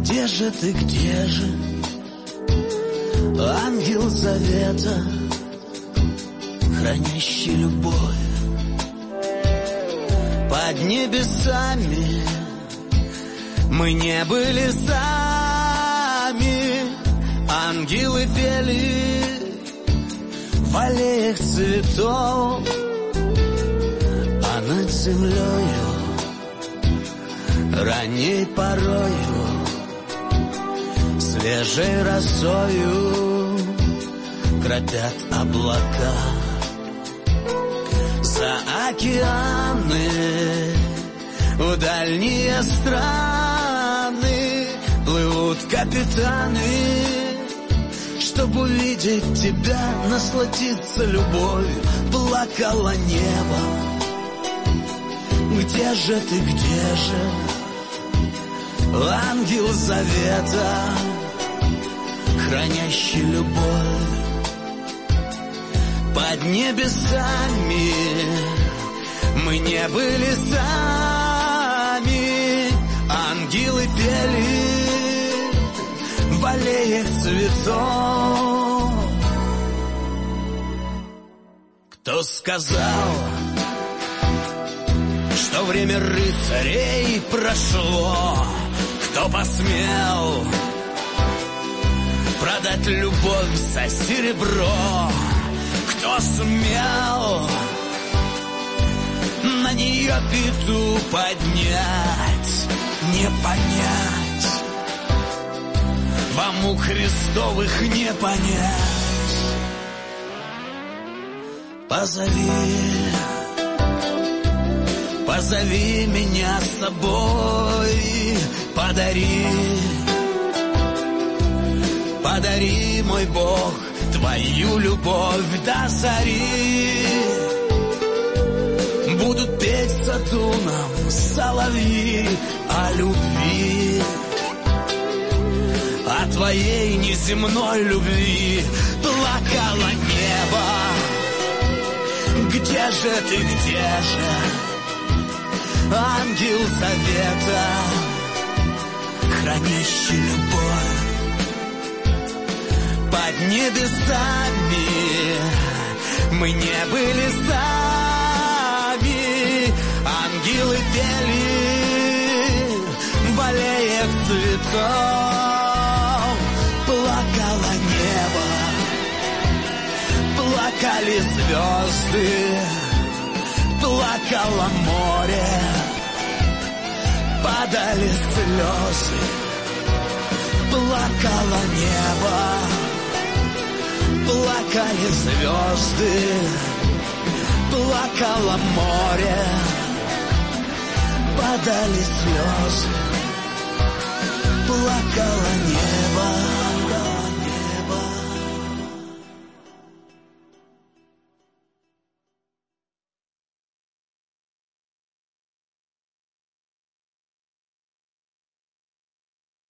Где же ты, где же, ангел завета, хранящий любовь? Под небесами мы не были сами, ангелы пели в аллеях цветов, а над землею ранней порою свежей росою кропят облака. За океаны, в дальние страны плывут капитаны, чтобы увидеть тебя, насладиться любовью. Плакало небо. Где же ты, где же, ангел завета, хранящий любовь? Под небесами мы не были сами, ангелы пели в аллеях цветов. Кто сказал, что время рыцарей прошло? Кто посмел продать любовь за серебро? Кто сумел на нее беду поднять, не понять, вам у Христовых не понять? Позови меня с собой, подари, мой Бог, твою любовь до зари. Будут петь в саду нам соловьи о любви, о твоей неземной любви. Плакало небо. Где же ты, где же, ангел завета, хранящий любовь? Под небесами мы не были сами, ангелы пели в аллеях цветов. Плакало небо, плакали звезды, плакало море, падали слезы. Плакало небо, плакали звезды, плакало море, падали слезы. Плакало